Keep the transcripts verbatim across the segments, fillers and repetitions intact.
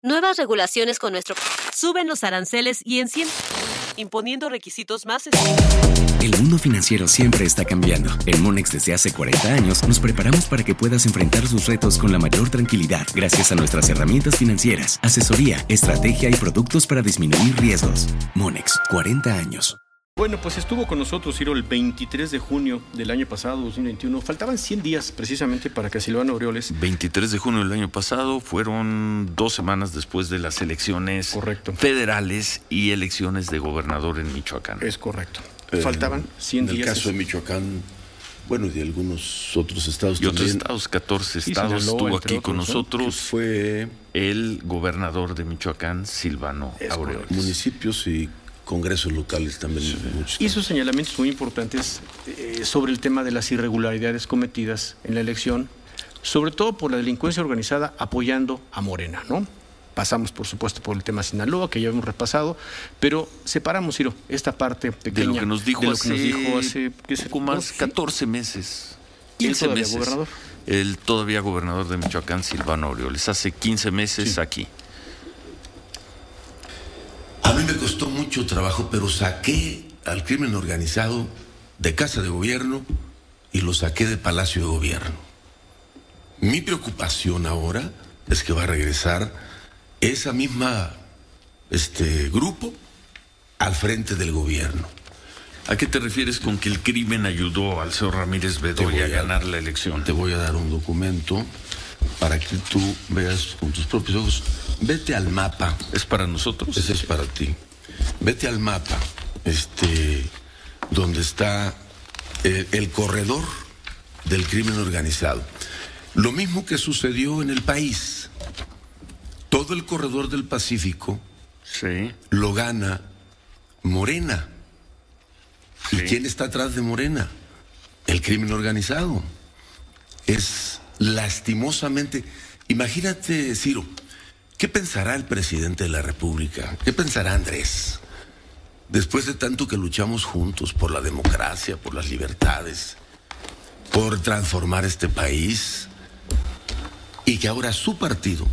Nuevas regulaciones con nuestro... Suben los aranceles y encienden, imponiendo requisitos más... El mundo financiero siempre está cambiando. En Monex desde hace cuarenta años nos preparamos para que puedas enfrentar sus retos con la mayor tranquilidad gracias a nuestras herramientas financieras, asesoría, estrategia y productos para disminuir riesgos. Monex, cuarenta años. Bueno, pues estuvo con nosotros Ciro el veintitrés de junio del año pasado, dos mil veintiuno. Faltaban cien días precisamente para que Silvano Aureoles... veintitrés de junio del año pasado, fueron dos semanas después de las elecciones correcto. federales y elecciones de gobernador en Michoacán. Es correcto. Faltaban cien días. En el días. caso de Michoacán, bueno, y de algunos otros estados y también. Y otros estados, catorce sí, estados, Sinaloa, estuvo aquí otros, con nosotros. Fue el gobernador de Michoacán, Silvano Aureoles. Municipios y congresos locales también. Sí. Muchos hizo señalamientos muy importantes eh, sobre el tema de las irregularidades cometidas en la elección, sobre todo por la delincuencia organizada apoyando a Morena, ¿no? Pasamos, por supuesto, por el tema Sinaloa, que ya hemos repasado, pero separamos, Ciro, esta parte pequeña de lo que nos dijo, de lo hace, que nos dijo hace ¿qué se, poco más, catorce meses. quince meses. Gobernador? El todavía gobernador de Michoacán, Silvano Aureoles, hace quince meses sí. aquí. A mí me costó mucho trabajo, pero saqué al crimen organizado de Casa de Gobierno y lo saqué de Palacio de Gobierno. Mi preocupación ahora es que va a regresar esa misma este, grupo al frente del gobierno. ¿A qué te refieres con que el crimen ayudó al señor Ramírez Bedoya a ganar la elección? Te voy a dar un documento para que tú veas con tus propios ojos. Vete al mapa. ¿Es para nosotros? Ese es para ti. Vete al mapa, este, donde está eh, el corredor del crimen organizado. Lo mismo que sucedió en el país. Todo el corredor del Pacífico sí. lo gana Morena. Sí. ¿Y quién está atrás de Morena? El crimen organizado. Es lastimosamente... Imagínate, Ciro, ¿qué pensará el presidente de la República? ¿Qué pensará Andrés? Después de tanto que luchamos juntos por la democracia, por las libertades, por transformar este país, y que ahora su partido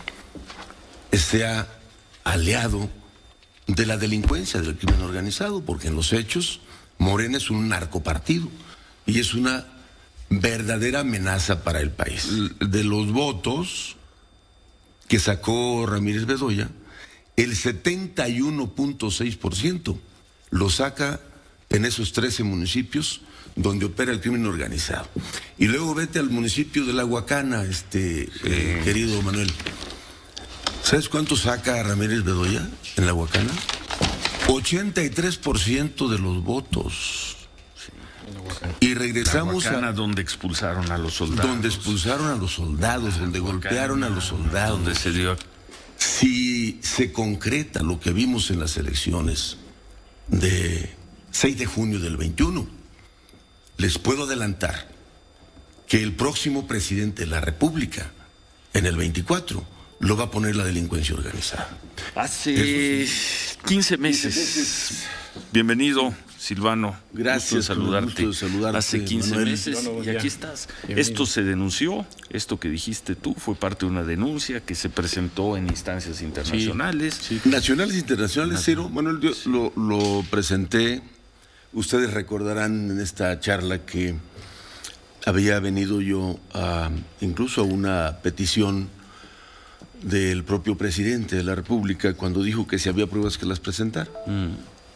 sea aliado de la delincuencia, del crimen organizado, porque en los hechos Morena es un narcopartido y es una verdadera amenaza para el país. De los votos que sacó Ramírez Bedoya, el setenta y uno punto seis por ciento lo saca en esos trece municipios donde opera el crimen organizado. Y luego vete al municipio de La Huacana, este, sí. eh, querido Manuel. ¿Sabes cuánto saca Ramírez Bedoya en La Huacana? ochenta y tres por ciento de los votos. Sí, y regresamos La Huacana, a donde expulsaron a los soldados. Donde expulsaron a los soldados, donde Huacana, golpearon a los soldados. Donde se dio... Si se concreta lo que vimos en las elecciones de seis de junio del veintiuno, les puedo adelantar que el próximo presidente de la República, en el veinticuatro, lo va a poner la delincuencia organizada. Hace sí. quince meses. Bienvenido, Silvano. Gracias, gusto de saludarte. Gusto de saludarte. Hace quince Manuel. meses no, no, y aquí estás. Bienvenido. Esto se denunció, esto que dijiste tú fue parte de una denuncia que se presentó en instancias internacionales. Sí, sí. Nacionales e internacionales, Ciro. Manuel, yo lo, lo presenté. Ustedes recordarán en esta charla que había venido yo a incluso a una petición del propio presidente de la República cuando dijo que si había pruebas que las presentara. Mm.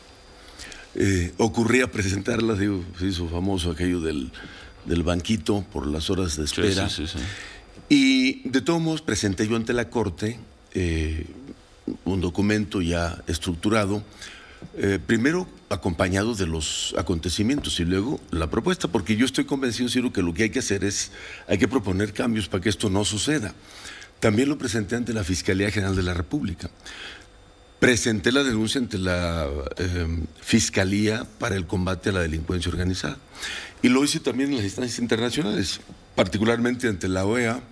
Eh, ocurría presentarlas, digo, se hizo famoso aquello del, del banquito por las horas de espera. Sí, sí, sí, sí. Y de todos modos presenté yo ante la Corte eh, un documento ya estructurado, eh, primero acompañado de los acontecimientos y luego la propuesta, porque yo estoy convencido, Ciro, que lo que hay que hacer es, hay que proponer cambios para que esto no suceda. También lo presenté ante la Fiscalía General de la República. Presenté la denuncia ante la eh, Fiscalía para el Combate a la Delincuencia Organizada. Y lo hice también en las instancias internacionales, particularmente ante la O E A,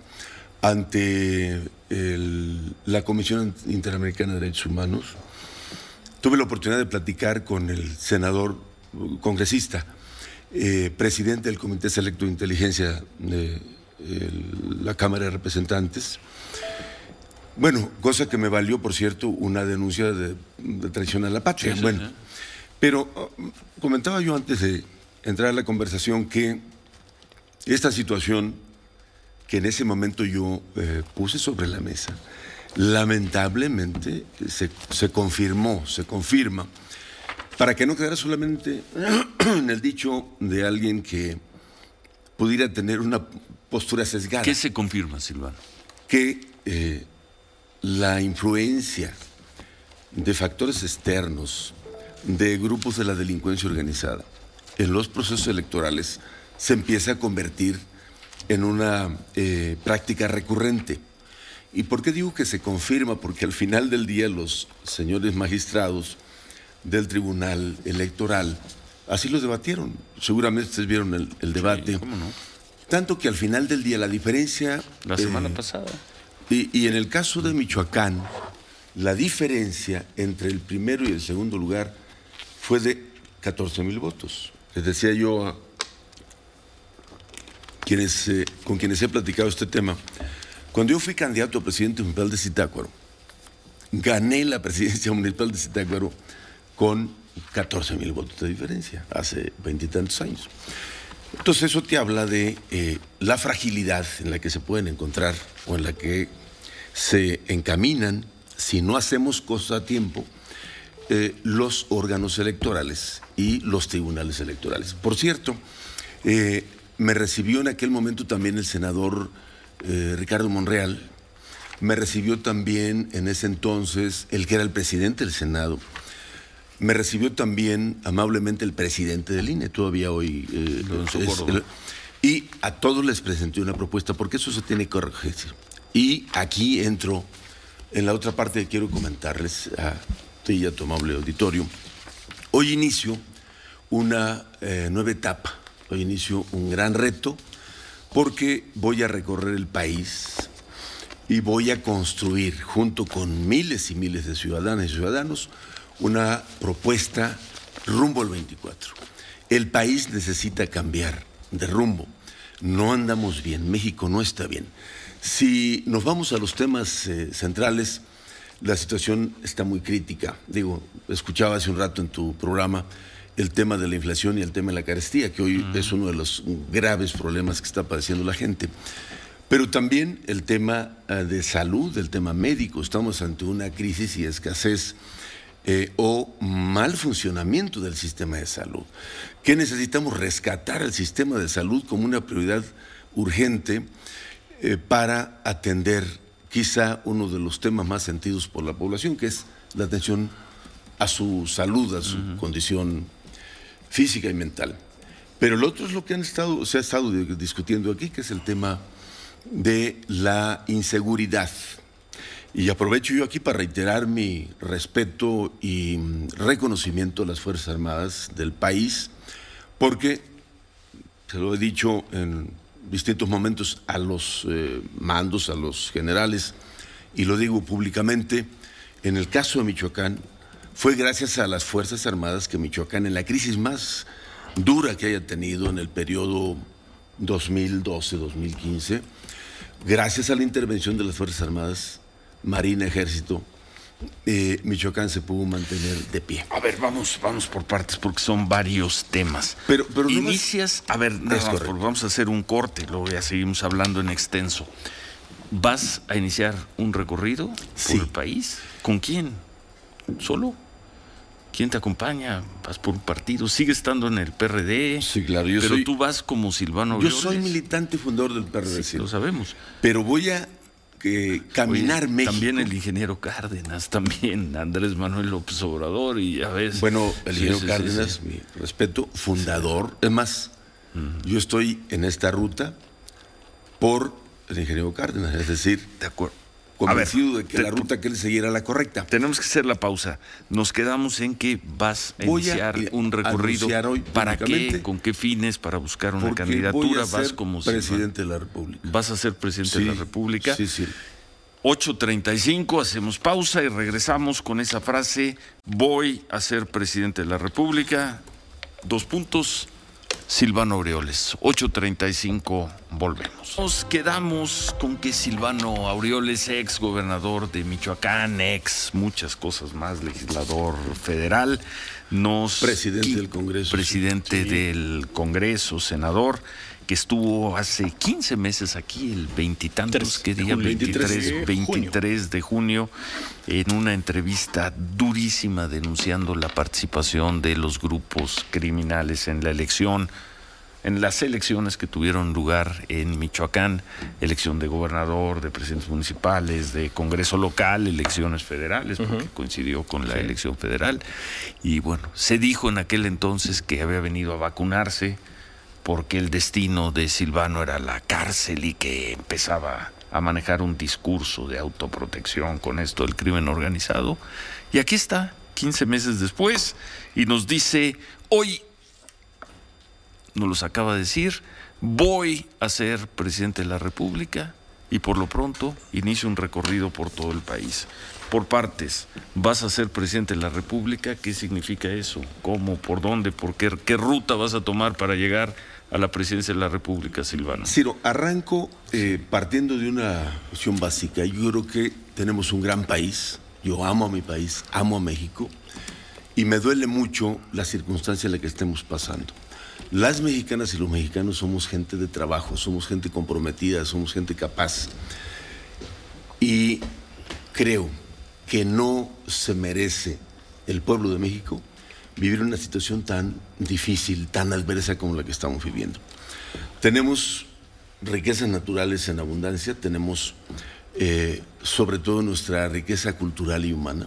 ante el, la Comisión Interamericana de Derechos Humanos. Tuve la oportunidad de platicar con el senador congresista, eh, presidente del Comité Selecto de Inteligencia de el, la Cámara de Representantes. Bueno, cosa que me valió, por cierto, una denuncia de, de traición a la patria. Sí, sí, bueno, sí. Pero uh, comentaba yo antes de entrar a la conversación que esta situación que en ese momento yo eh, puse sobre la mesa, lamentablemente se, se confirmó, se confirma, para que no quedara solamente en el dicho de alguien que pudiera tener una postura sesgada. ¿Qué se confirma, Silvano? Que eh, la influencia de factores externos, de grupos de la delincuencia organizada en los procesos electorales se empieza a convertir en una eh, práctica recurrente. ¿Y por qué digo que se confirma? Porque al final del día los señores magistrados del Tribunal Electoral así lo debatieron. Seguramente ustedes vieron el, el debate. Sí, ¿cómo no? Tanto que al final del día la diferencia... La semana eh, pasada. Y, y en el caso de Michoacán, la diferencia entre el primero y el segundo lugar fue de catorce mil votos. Les decía yo a quienes, eh, con quienes he platicado este tema, cuando yo fui candidato a presidente municipal de Zitácuaro, gané la presidencia municipal de Zitácuaro con catorce mil votos de diferencia, hace veintitantos años. Entonces eso te habla de eh, la fragilidad en la que se pueden encontrar o en la que se encaminan, si no hacemos cosas a tiempo, eh, los órganos electorales y los tribunales electorales. Por cierto, eh, me recibió en aquel momento también el senador eh, Ricardo Monreal, me recibió también en ese entonces el que era el presidente del Senado, me recibió también amablemente el presidente del I N E, todavía hoy. Eh, es, el, y a todos les presenté una propuesta, porque eso se tiene que corregir. Y aquí entro en la otra parte que quiero comentarles a ti y a tu amable auditorio. Hoy inicio una eh, nueva etapa, hoy inicio un gran reto, porque voy a recorrer el país y voy a construir, junto con miles y miles de ciudadanas y ciudadanos, una propuesta rumbo al veinticuatro. El país necesita cambiar de rumbo. No andamos bien, México no está bien. Si nos vamos a los temas eh, centrales, la situación está muy crítica. Digo, escuchaba hace un rato en tu programa el tema de la inflación y el tema de la carestía, que hoy uh-huh. es uno de los graves problemas que está padeciendo la gente. Pero también el tema uh, de salud, el tema médico. Estamos ante una crisis y escasez Eh, o mal funcionamiento del sistema de salud, que necesitamos rescatar el sistema de salud como una prioridad urgente eh, para atender quizá uno de los temas más sentidos por la población, que es la atención a su salud, a su uh-huh. condición física y mental. Pero el otro es lo que han estado, se ha estado discutiendo aquí, que es el tema de la inseguridad. Y aprovecho yo aquí para reiterar mi respeto y reconocimiento a las Fuerzas Armadas del país, porque, se lo he dicho en distintos momentos a los eh, mandos, a los generales, y lo digo públicamente, en el caso de Michoacán, fue gracias a las Fuerzas Armadas que Michoacán, en la crisis más dura que haya tenido en el periodo dos mil doce dos mil quince, gracias a la intervención de las Fuerzas Armadas, Marina, Ejército, eh, Michoacán se pudo mantener de pie. A ver, vamos, vamos por partes porque son varios temas. Pero, pero inicias, no a ver, nada más, porque vamos a hacer un corte, luego ya seguimos hablando en extenso. ¿Vas a iniciar un recorrido sí. por el país? ¿Con quién? ¿Solo? ¿Quién te acompaña? ¿Vas por un partido? ¿Sigues estando en el P R D? Sí, claro. Yo pero soy, tú vas como Silvano Yo Aureoles. soy militante y fundador del P R D. Sí, lo sabemos. Pero voy a que caminar Oye, México. También el ingeniero Cárdenas, también Andrés Manuel López Obrador y a veces... Bueno, el sí, ingeniero sí, Cárdenas, sí, sí. mi respeto, fundador. Es más, uh-huh. yo estoy en esta ruta por el ingeniero Cárdenas, es decir, de acuerdo. Convencido ver, de que te, la ruta que él seguía era la correcta. Tenemos que hacer la pausa. Nos quedamos en que vas a voy iniciar a, un recorrido. Hoy ¿Para qué? ¿Con qué fines? ¿Para buscar una candidatura? Voy a ser vas como presidente de la República. ¿Vas a ser presidente sí, de la República? Sí, sí. ocho treinta y cinco, hacemos pausa y regresamos con esa frase: voy a ser presidente de la República. Dos puntos. Silvano Aureoles, ocho treinta y cinco, volvemos. Nos quedamos con que Silvano Aureoles, ex gobernador de Michoacán, ex muchas cosas más, legislador federal, nos... Presidente del Congreso. Presidente sí. del Congreso, senador, que estuvo hace quince meses aquí, el veintitantos, ¿qué día? veintitrés, veintitrés de junio, en una entrevista durísima denunciando la participación de los grupos criminales en la elección, en las elecciones que tuvieron lugar en Michoacán, elección de gobernador, de presidentes municipales, de Congreso local, elecciones federales, porque uh-huh. coincidió con la sí. elección federal. Y bueno, se dijo en aquel entonces que había venido a vacunarse, porque el destino de Silvano era la cárcel y que empezaba a manejar un discurso de autoprotección con esto del crimen organizado. Y aquí está, quince meses después, y nos dice, hoy, nos los acaba de decir, voy a ser presidente de la República y por lo pronto inicio un recorrido por todo el país. Por partes, vas a ser presidente de la República, ¿qué significa eso? ¿Cómo? ¿Por dónde? ¿Por qué? ¿Qué ruta vas a tomar para llegar a la presidencia de la República, Silvano? Ciro, arranco eh, partiendo de una cuestión básica. Yo creo que tenemos un gran país, yo amo a mi país, amo a México, y me duele mucho la circunstancia en la que estemos pasando. Las mexicanas y los mexicanos somos gente de trabajo, somos gente comprometida, somos gente capaz, y creo que no se merece el pueblo de México vivir una situación tan difícil, tan adversa como la que estamos viviendo. Tenemos riquezas naturales en abundancia, tenemos eh, sobre todo nuestra riqueza cultural y humana,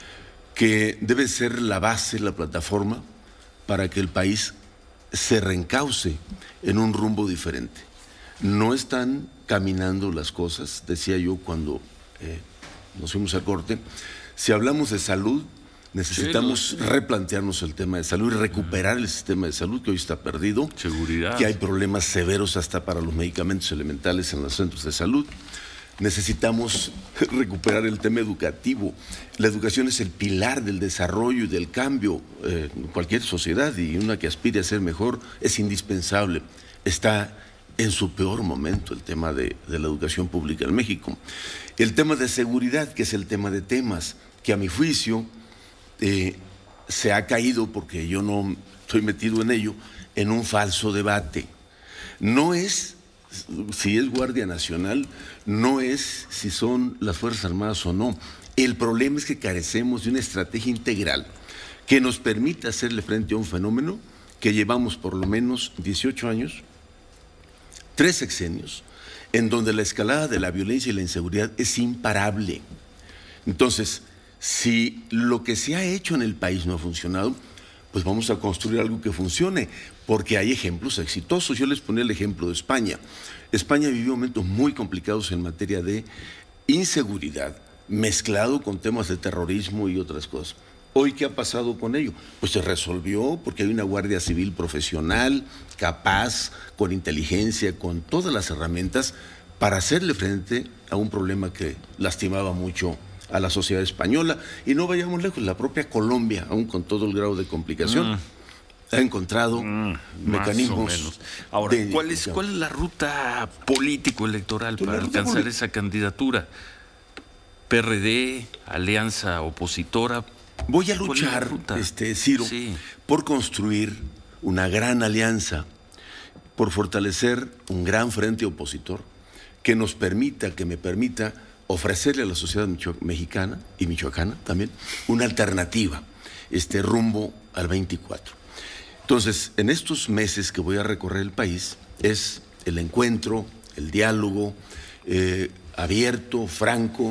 que debe ser la base, la plataforma para que el país se reencauce en un rumbo diferente. No están caminando las cosas, decía yo cuando eh, nos fuimos a corte. Si hablamos de salud, necesitamos sí, replantearnos el tema de salud y recuperar el sistema de salud que hoy está perdido. Seguridad. Que hay problemas severos hasta para los medicamentos elementales en los centros de salud. Necesitamos recuperar el tema educativo. La educación es el pilar del desarrollo y del cambio eh, en cualquier sociedad, y una que aspire a ser mejor es indispensable. Está en su peor momento el tema de, de la educación pública en México. El tema de seguridad, que es el tema de temas que a mi juicio eh, se ha caído, porque yo no estoy metido en ello, en un falso debate. No es si es Guardia Nacional, no es si son las Fuerzas Armadas o no. El problema es que carecemos de una estrategia integral que nos permita hacerle frente a un fenómeno que llevamos por lo menos dieciocho años, tres sexenios, en donde la escalada de la violencia y la inseguridad es imparable. Entonces, si lo que se ha hecho en el país no ha funcionado, pues vamos a construir algo que funcione, porque hay ejemplos exitosos. Yo les ponía el ejemplo de España. España vivió momentos muy complicados en materia de inseguridad, mezclado con temas de terrorismo y otras cosas. Hoy, ¿qué ha pasado con ello? Pues se resolvió porque hay una Guardia Civil profesional, capaz, con inteligencia, con todas las herramientas para hacerle frente a un problema que lastimaba mucho a la sociedad española. Y no vayamos lejos, la propia Colombia, aún con todo el grado de complicación, mm. ha encontrado mm, mecanismos. Ahora, de, ¿cuál es, ¿cuál es la ruta político-electoral para alcanzar esa candidatura? P R D, alianza opositora. Voy a luchar, este, Ciro, sí. por construir una gran alianza, por fortalecer un gran frente opositor que nos permita, que me permita ofrecerle a la sociedad mexicana y michoacana también una alternativa, este rumbo al veinticuatro. Entonces, en estos meses que voy a recorrer el país, es el encuentro, el diálogo eh, abierto, franco,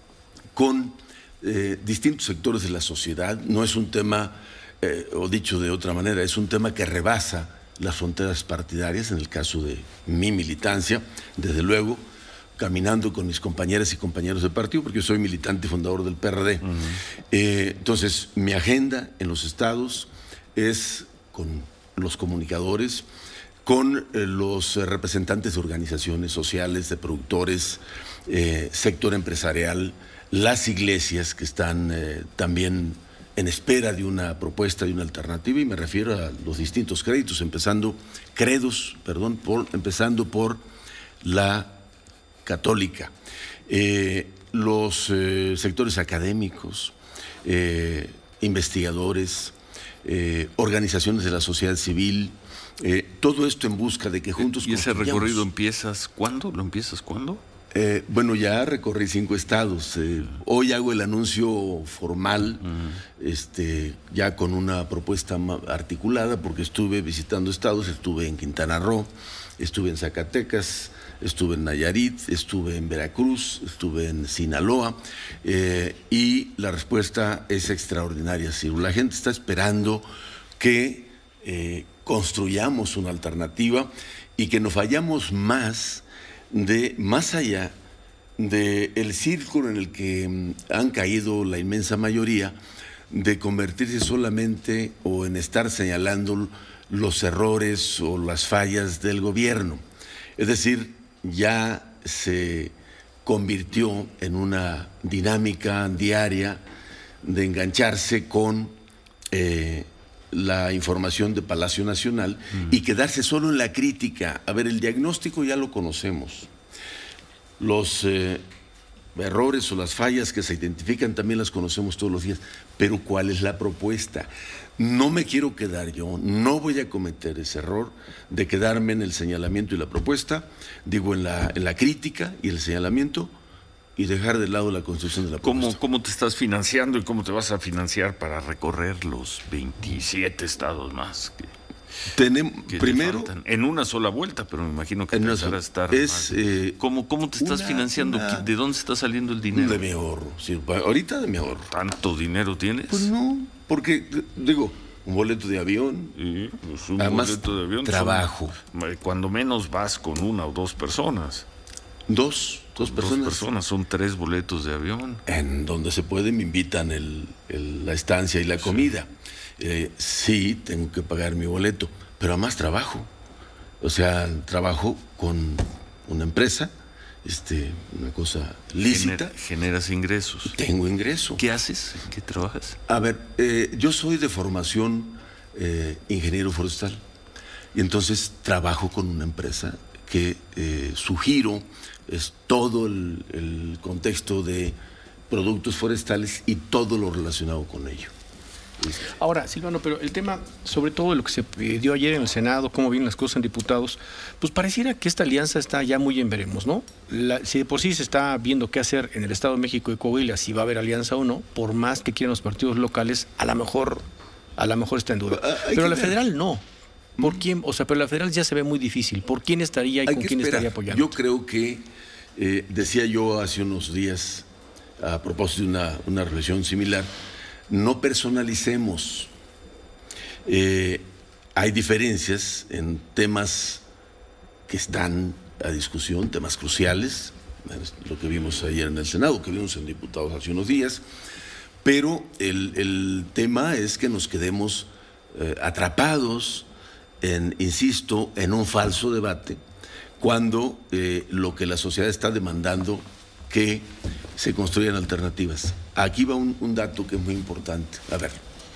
con eh, distintos sectores de la sociedad. No es un tema, eh, o dicho de otra manera, es un tema que rebasa las fronteras partidarias, en el caso de mi militancia, desde luego, caminando con mis compañeras y compañeros de partido, porque yo soy militante y fundador del P R D. Uh-huh. eh, entonces, mi agenda en los estados es con los comunicadores, con eh, los eh, representantes de organizaciones sociales, de productores, eh, sector empresarial, las iglesias que están eh, también en espera de una propuesta, de una alternativa, y me refiero a los distintos créditos, empezando, credos, perdón, por, empezando por la católica, eh, los eh, sectores académicos, eh, investigadores, eh, organizaciones de la sociedad civil, eh, todo esto en busca de que juntos ¿Y ese recorrido empiezas cuándo? ¿Lo empiezas cuándo? Eh, bueno, ya recorrí cinco estados. Eh, hoy hago el anuncio formal, uh-huh. este, ya con una propuesta articulada, porque estuve visitando estados, estuve en Quintana Roo, estuve en Zacatecas, estuve en Nayarit, estuve en Veracruz, estuve en Sinaloa, eh, y la respuesta es extraordinaria, Ciro. La gente está esperando que eh, construyamos una alternativa y que nos vayamos más de más allá del círculo en el que han caído la inmensa mayoría, de convertirse solamente o en estar señalando los errores o las fallas del gobierno. Es decir, ya se convirtió en una dinámica diaria de engancharse con eh, la información de Palacio Nacional mm. y quedarse solo en la crítica. A ver, el diagnóstico ya lo conocemos. Los eh, errores o las fallas que se identifican también las conocemos todos los días. Pero ¿cuál es la propuesta? No me quiero quedar yo, no voy a cometer ese error de quedarme en el señalamiento y la propuesta, digo en la, en la crítica y el señalamiento, y dejar de lado la construcción de la propuesta. ¿Cómo, ¿Cómo te estás financiando y cómo te vas a financiar para recorrer los veintisiete estados más que, Tenemos, que primero, en una sola vuelta, pero me imagino que empezará a estar es, más. Eh, ¿Cómo, ¿Cómo te estás una, financiando? Una, ¿De dónde está saliendo el dinero? De mi ahorro, sí, ahorita de mi ahorro. ¿Tanto dinero tienes? Pues no, porque, digo, un boleto de avión. Sí, pues un además, boleto de avión. Trabajo. Son, cuando menos vas con una o dos personas. Dos, dos personas. Dos personas, son tres boletos de avión. En donde se puede me invitan el, el, la estancia y la comida. Sí. Eh, sí, tengo que pagar mi boleto, pero además trabajo. O sea, trabajo con una empresa, este, una cosa lícita. Gener, generas ingresos. Tengo ingreso. ¿Qué haces? ¿En qué trabajas? A ver, eh, yo soy de formación eh, ingeniero forestal y entonces trabajo con una empresa que eh, su giro es todo el, el contexto de productos forestales y todo lo relacionado con ello. Ahora, Silvano, pero el tema, sobre todo de lo que se pidió ayer en el Senado, cómo vienen las cosas en diputados, pues pareciera que esta alianza está ya muy en veremos, ¿no? La, si de por sí se está viendo qué hacer en el Estado de México y Coahuila, si va a haber alianza o no, por más que quieran los partidos locales, a lo mejor, a lo mejor está en duda. Pero la federal no. ¿Por quién? O sea, pero la federal ya se ve muy difícil. ¿Por quién estaría y Hay con que quién esperar. estaría apoyando? Yo creo que, eh, decía yo hace unos días, a propósito de una, una reflexión similar, no personalicemos. Eh, hay diferencias en temas que están a discusión, temas cruciales, lo que vimos ayer en el Senado, que vimos en diputados hace unos días, pero el, el tema es que nos quedemos eh, atrapados en, insisto, en un falso debate, cuando eh, lo que la sociedad está demandando que se construyan alternativas. Aquí va un, un dato que es muy importante. A ver,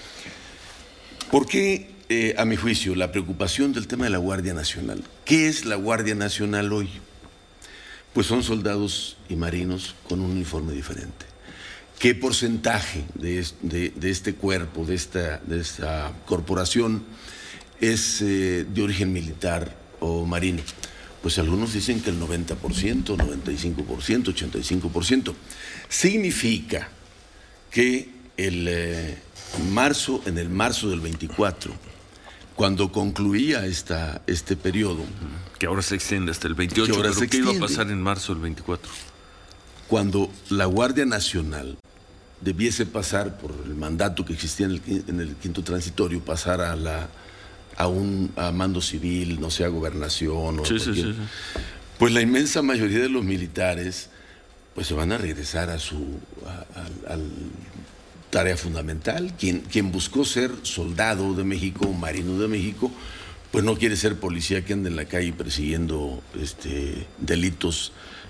¿por qué, eh, a mi juicio, la preocupación del tema de la Guardia Nacional? ¿Qué es la Guardia Nacional hoy? Pues son soldados y marinos con un uniforme diferente. ¿Qué porcentaje de, de, de este cuerpo, de esta, de esta corporación, es eh, de origen militar o marino? Pues algunos dicen que el noventa por ciento, noventa y cinco por ciento, ochenta y cinco por ciento. Significa que el eh, marzo, en el marzo del veinticuatro, cuando concluía esta, este periodo... Que ahora se extiende hasta el veintiocho, que ahora pero se ¿qué extiende, iba a pasar en marzo del veinticuatro? Cuando la Guardia Nacional debiese pasar por el mandato que existía en el, en el quinto transitorio, pasar a la... a un a mando civil, no sé, a gobernación o sí, cualquier, sí, sí, sí. Pues la inmensa mayoría de los militares pues se van a regresar a su a, a, a tarea fundamental. Quien, quien buscó ser soldado de México, marino de México, pues no quiere ser policía que ande en la calle persiguiendo este, delitos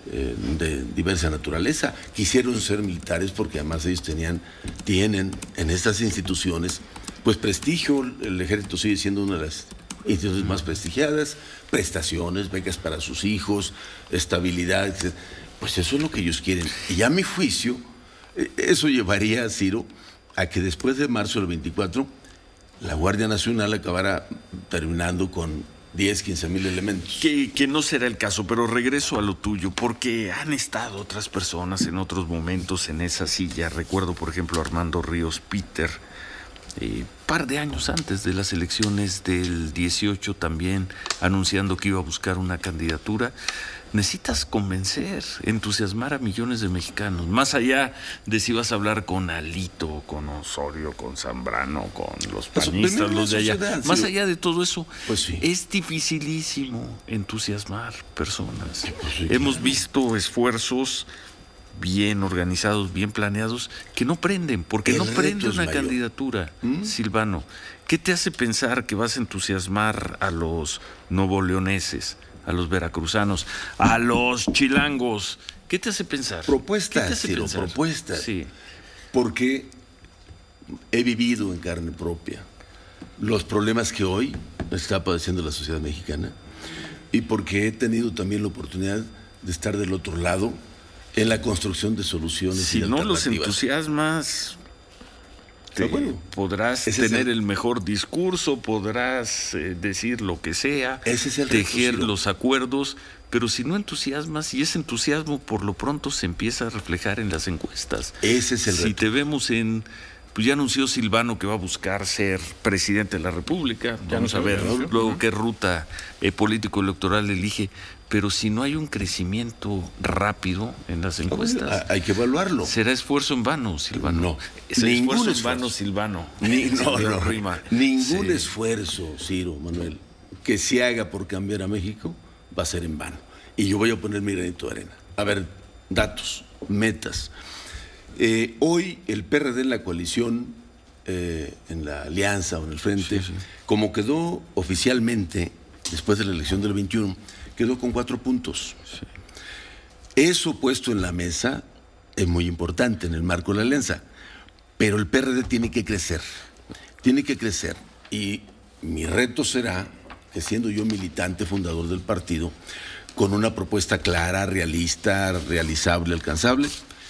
eh, de diversa naturaleza. Quisieron ser militares porque además ellos tenían, tienen en estas instituciones, pues prestigio. El ejército sigue siendo una de las instituciones más prestigiadas, prestaciones, becas para sus hijos, estabilidad, etcétera. Pues eso es lo que ellos quieren. Y a mi juicio, eso llevaría, Ciro, a que después de marzo del veinticuatro, la Guardia Nacional acabara terminando con diez, quince mil elementos. Que, que no será el caso, pero regreso a lo tuyo, porque han estado otras personas en otros momentos en esa silla. Recuerdo, por ejemplo, a Armando Ríos Peter, eh, par de años antes de las elecciones del dieciocho, también anunciando que iba a buscar una candidatura. Necesitas convencer, entusiasmar a millones de mexicanos, más allá de si vas a hablar con Alito, con Osorio, con Zambrano, con los panistas, los de allá, sociedad, más sí. allá de todo eso, pues sí. es dificilísimo entusiasmar personas. Sí, pues sí, Hemos claro. visto esfuerzos bien organizados, bien planeados, que no prenden, porque El no prende una mayor. candidatura. ¿Mm? Silvano, ¿qué te hace pensar que vas a entusiasmar a los novoleoneses, a los veracruzanos, a los chilangos? ¿Qué te hace pensar? Propuestas, ¿Qué te hace Ciro, pensar? propuestas. Sí. Porque he vivido en carne propia los problemas que hoy está padeciendo la sociedad mexicana y porque he tenido también la oportunidad de estar del otro lado en la construcción de soluciones. Si y no los alternativas. entusiasmas, te bueno, podrás ese es tener el- el mejor discurso, podrás eh, decir lo que sea, Ese es el reto, tejer Ciro. los acuerdos, pero si no entusiasmas, y ese entusiasmo por lo pronto se empieza a reflejar en las encuestas. Ese es el Si reto. te vemos en... Pues ya anunció Silvano que va a buscar ser presidente de la República. Vamos a ver anunció, luego ¿no? qué ruta eh, político-electoral elige. Pero si no hay un crecimiento rápido en las encuestas, Ah, Hay que evaluarlo. será esfuerzo en vano, Silvano. No, Será ningún esfuerzo en esfuerzo. vano, Silvano. Ni- no, Señor no, Rima. ningún Sí. esfuerzo, Ciro, Manuel, que se haga por cambiar a México va a ser en vano. Y yo voy a poner mi granito de arena. A ver, datos, metas. Eh, hoy el P R D en la coalición, eh, en la alianza o en el frente, Sí, sí. como quedó oficialmente después de la elección del veintiuno, quedó con cuatro puntos. Eso puesto en la mesa es muy importante en el marco de la alianza, pero el P R D tiene que crecer, tiene que crecer. Y mi reto será que, siendo yo militante fundador del partido, con una propuesta clara, realista, realizable, alcanzable,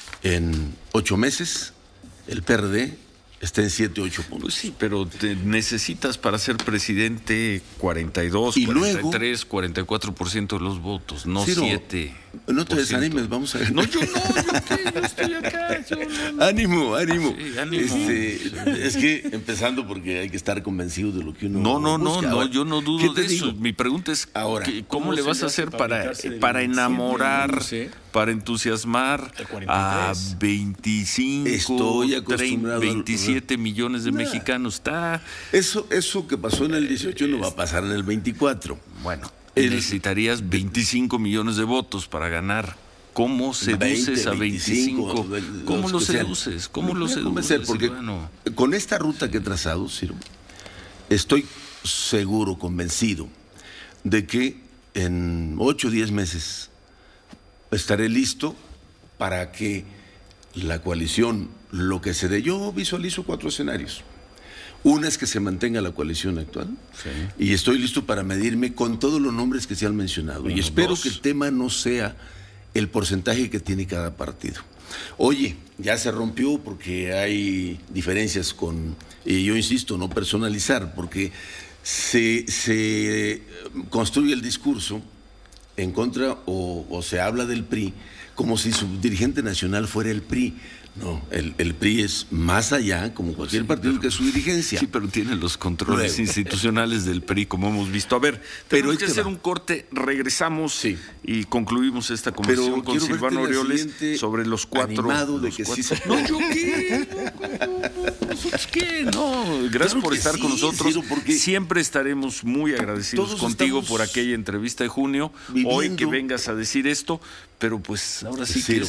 en ocho meses el P R D está en siete, ocho puntos. Pues sí, pero te necesitas para ser presidente cuarenta y dos, Y cuarenta y tres, luego- cuarenta y cuatro por ciento de los votos, no Ciro, siete. no te desanimes, vamos a ver. No, yo no, yo, qué, yo estoy acá. Yo no, no. Ánimo, ánimo. Sí, ánimo. Este, es que empezando porque hay que estar convencido de lo que uno No, no, no, busca. no, Ahora, yo no ¿qué dudo te de eso. digo? Mi pregunta es, Ahora, ¿qué- ¿cómo, ¿cómo le se vas le a hace hacer para para, brincarse del para veintisiete, enamorar, no sé, para entusiasmar al cuarenta y a tres? veinticinco, Estoy acostumbrado treinta, al- veintisiete millones de Nah. mexicanos? Está, Eso, eso que pasó en el dieciocho no va a pasar en el veinticuatro. bueno, El- necesitarías veinticinco millones de votos para ganar. ¿Cómo seduces veinte, a veinticinco? veinticinco, ¿Cómo los lo que sean. seduces? ¿Cómo Me lo voy a seduces, convencer, porque Silvano? con esta ruta que he trazado, Ciro, estoy seguro, convencido, de que en ocho o diez meses estaré listo para que la coalición, lo que se dé, yo visualizo cuatro escenarios. Una es que se mantenga la coalición actual, y estoy listo para medirme con todos los nombres que se han mencionado. Bueno, y espero dos. que el tema no sea el porcentaje que tiene cada partido. Oye, ya se rompió porque hay diferencias con, y yo insisto, no personalizar, porque se, se construye el discurso en contra o, o se habla del P R I como si su dirigente nacional fuera el P R I. No, el, el P R I es más allá, como cualquier Sí, partido, pero- que su dirigencia. Sí, pero tiene los controles Luego. institucionales del P R I, como hemos visto. A ver, Pero tenemos ahí que te hacer va. un corte, regresamos Sí. y concluimos esta conversación con quiero Silvano verte la Orioles siguiente sobre los cuatro. animado de los que sí cuatro- se- No, yo qué. No, no, no, ¿nosotros qué? No, gracias Claro por que estar sí, con nosotros. Ciro, porque Siempre estaremos muy agradecidos todos contigo estamos por aquella entrevista de junio. viviendo- Hoy que vengas a decir esto, pero pues ahora sí que Ciro. es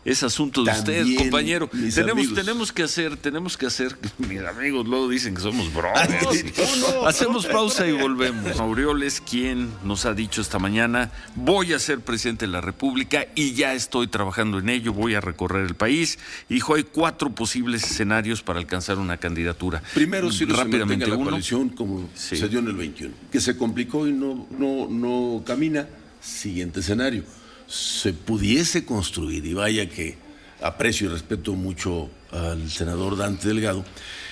Es asunto de También, usted, compañero. Tenemos, amigos. tenemos que hacer, tenemos que hacer. Mis amigos luego dicen que somos brothers. Hacemos pausa y volvemos. Aureoles, quien nos ha dicho esta mañana, voy a ser presidente de la República y ya estoy trabajando en ello, voy a recorrer el país. Dijo, hay cuatro posibles escenarios para alcanzar una candidatura. Primero, si no se mantenga la uno. coalición como Sí. se dio en el veintiuno, que se complicó y no, no, no camina. Siguiente escenario, se pudiese construir, y vaya que aprecio y respeto mucho al senador Dante Delgado,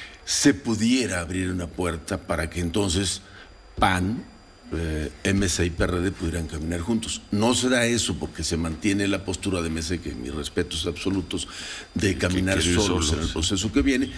se pudiera abrir una puerta para que entonces P A N, eh, M C y P R D pudieran caminar juntos. No será eso porque se mantiene la postura de M C, que mis respetos absolutos, de caminar quiere ir solos solos, en el sí. proceso que viene.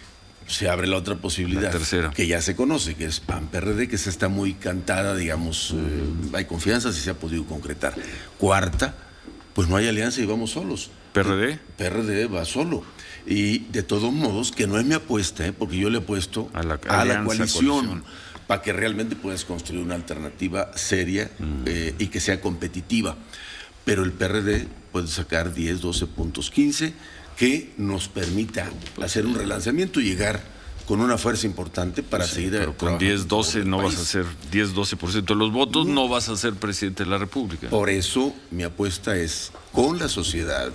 Se abre la otra posibilidad, La tercera. que ya se conoce, que es P A N P R D, que esa está muy cantada, digamos, eh, hay confianza si se ha podido concretar. Cuarta, pues no hay alianza y vamos solos. ¿P R D? P R D va solo. Y de todos modos, que no es mi apuesta, ¿eh? Porque yo le he puesto A la a alianza, la coalición, coalición. para que realmente puedas construir una alternativa seria eh, y que sea competitiva. Pero el P R D puede sacar diez, doce puntos, quince, que nos permita hacer un relanzamiento y llegar con una fuerza importante para Sí, seguir pero con trabajando diez, doce por el no vas país. a ser diez, doce por ciento de los votos, no vas a ser presidente de la República. Por eso mi apuesta es con la sociedad,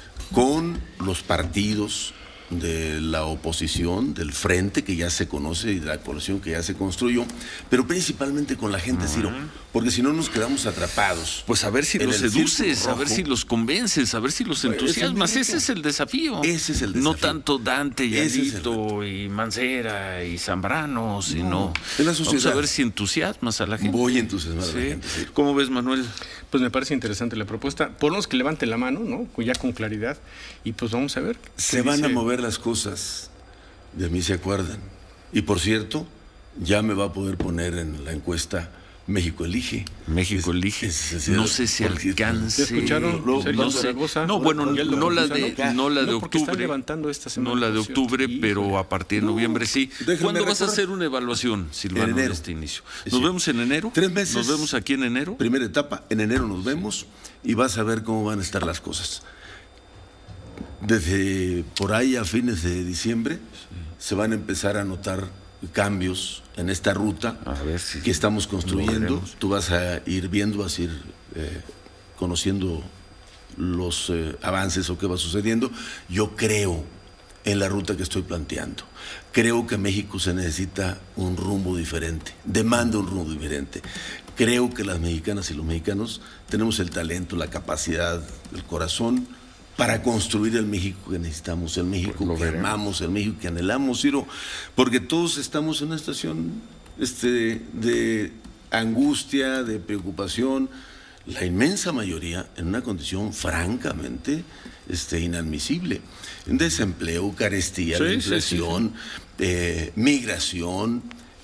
con los partidos de la oposición, del frente que ya se conoce y de la coalición que ya se construyó, pero principalmente con la gente, Ciro, porque si no nos quedamos atrapados. Pues a ver si en los el seduces, círculo a ver rojo. si los convences, a ver si los Pues, entusiasmas. ese es Ese el es el desafío. Ese es el No desafío. tanto Dante y Ese es el Alito y Mancera y Zambrano, sino en la vamos sociedad. a ver si entusiasmas a la gente. Voy a entusiasmar a la Sí. gente, Ciro. ¿Cómo ves, Manuel? Pues me parece interesante la propuesta. Por lo menos que levante la mano, ¿no? Ya con claridad. Y pues vamos a ver. Se ¿Qué van a dice? mover las cosas, de mí se acuerdan. Y por cierto, ya me va a poder poner en la encuesta México Elige. México Es- elige. es- es- No sé si porque- alcance. ¿Ya escucharon? Lo- Sergio no sé. Zaragoza. No, bueno, Ya lo no la escucharon. de, no la de No, porque están octubre. levantando esta semana, No la de por cierto. octubre, Híjole. pero a partir de noviembre sí. déjenme ¿Cuándo vas a recordar. hacer una evaluación, Silvano, En de enero. este inicio? ¿Nos Sí. vemos en enero? Tres meses. ¿Nos vemos aquí en enero? Primera etapa, en enero nos vemos y vas a ver cómo van a estar las cosas. Desde por ahí a fines de diciembre se van a empezar a notar cambios en esta ruta A ver si que estamos lo construyendo. veremos. Tú vas a ir viendo, vas a ir eh, conociendo los eh, avances o qué va sucediendo. Yo creo en la ruta que estoy planteando. Creo que México se necesita un rumbo diferente, demanda un rumbo diferente. Creo que las mexicanas y los mexicanos tenemos el talento, la capacidad, el corazón para construir el México que necesitamos, el México Pues lo que veremos. amamos, el México que anhelamos, Ciro, porque todos estamos en una situación este, de angustia, de preocupación, la inmensa mayoría en una condición francamente este, inadmisible. Desempleo, carestía, Sí, la sí, inflación, eh, migración.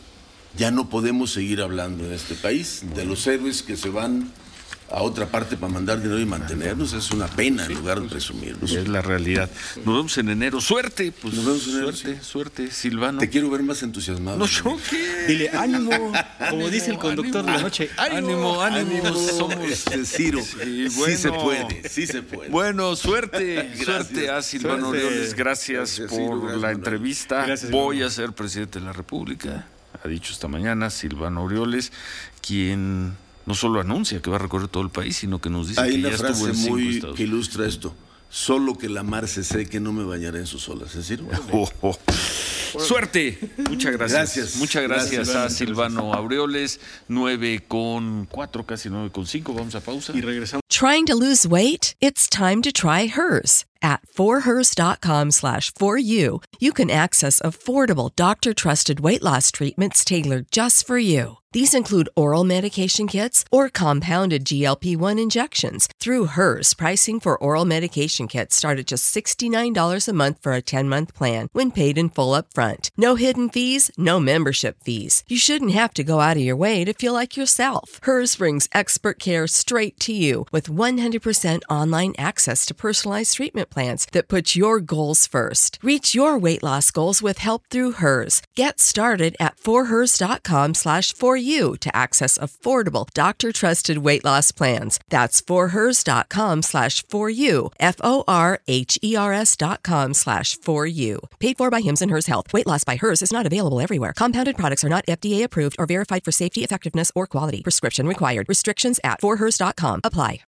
Ya no podemos seguir hablando en este país de los héroes que se van a otra parte para mandar dinero y mantenernos. Es una pena en lugar de presumirnos. Es la realidad. Nos vemos en enero. Suerte, pues. Nos vemos en enero, Suerte, sí. suerte, Silvano. Te quiero ver más entusiasmado. No choque. Dile, ánimo, como dice el conductor de la noche. Ánimo, ánimo. Ánimo, Somos este, Ciro. Sí, Sí bueno. se puede, sí se puede. Bueno, suerte, suerte a Silvano Suerte. Aureoles. Gracias, Gracias, por Ciro, gracias, la Manuel. entrevista. Gracias, Voy Silvano. a ser presidente de la República. Ha dicho esta mañana Silvano Aureoles, quien no solo anuncia que va a recorrer todo el país, sino que nos dice Hay que una ya estuvo frase en cinco muy estados. que ilustra esto. Solo que la mar se seque, no me bañaré en sus olas. ¿Es decir? Oh, oh. Suerte. Muchas gracias. Gracias. Muchas gracias, Gracias, a Silvano Aureoles. Nueve con cuatro, casi nueve con cinco. Vamos a pausa. Y regresamos. Trying to lose weight? It's time to try Hers. At forhers.com slash for you, you can access affordable doctor-trusted weight loss treatments tailored just for you. These include oral medication kits or compounded G L P one injections. Through Hers, pricing for oral medication kits start at just sixty-nine dollars a month for a ten-month plan when paid in full upfront. No hidden fees, no membership fees. You shouldn't have to go out of your way to feel like yourself. Hers brings expert care straight to you with one hundred percent online access to personalized treatment plans that put your goals first. Reach your weight loss goals with help through Hers. Get started at forhers.com slash for you to access affordable, doctor-trusted weight loss plans. That's forhers.com slash for you, F-O-R-H-E-R-S dot com slash for you. Paid for by Hims and Hers Health. Weight loss by Hers is not available everywhere. Compounded products are not F D A approved or verified for safety, effectiveness, or quality. Prescription required. Restrictions at for hers dot com apply.